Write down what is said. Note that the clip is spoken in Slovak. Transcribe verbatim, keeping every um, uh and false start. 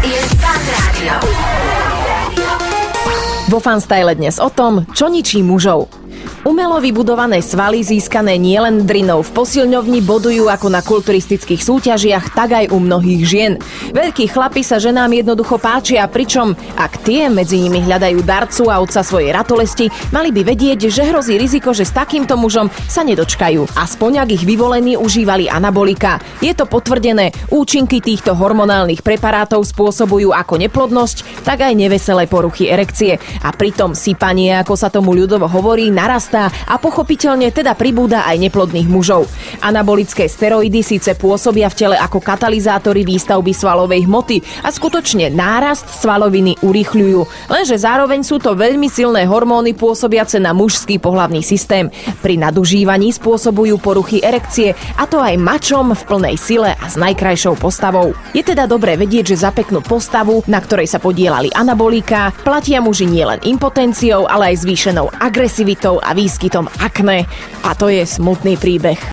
je Fan Rádio. Vo Fanstyle dnes o tom, čo ničí mužov. Umelo vybudované svaly získané nielen drinou v posilňovni bodujú ako na kulturistických súťažiach, tak aj u mnohých žien. Veľkí chlapi sa ženám jednoducho páčia, pričom ak tie medzi nimi hľadajú darcu a otca svojej ratolesti, mali by vedieť, že hrozí riziko, že s takýmto mužom sa nedočkajú. Aspoň ak ich vyvolení užívali anabolika. Je to potvrdené, účinky týchto hormonálnych preparátov spôsobujú ako neplodnosť, tak aj neveselé poruchy erekcie. A pritom sypanie, ako sa tomu ľudovo hovorí, narastá a pochopiteľne teda pribúda aj neplodných mužov. Anabolické steroidy síce pôsobia v tele ako katalizátory výstavby svalovej hmoty a skutočne nárast svaloviny urýchľujú, lenže zároveň sú to veľmi silné hormóny pôsobiace na mužský pohlavný systém. Pri nadužívaní spôsobujú poruchy erekcie, a to aj mačom v plnej sile a s najkrajšou postavou. Je teda dobré vedieť, že za peknú postavu, na ktorej sa podieľali anabolíka, platia muži nielen impotenciou, ale aj zvýšenou agresivitou a výskytom akné. A to je smutný príbeh.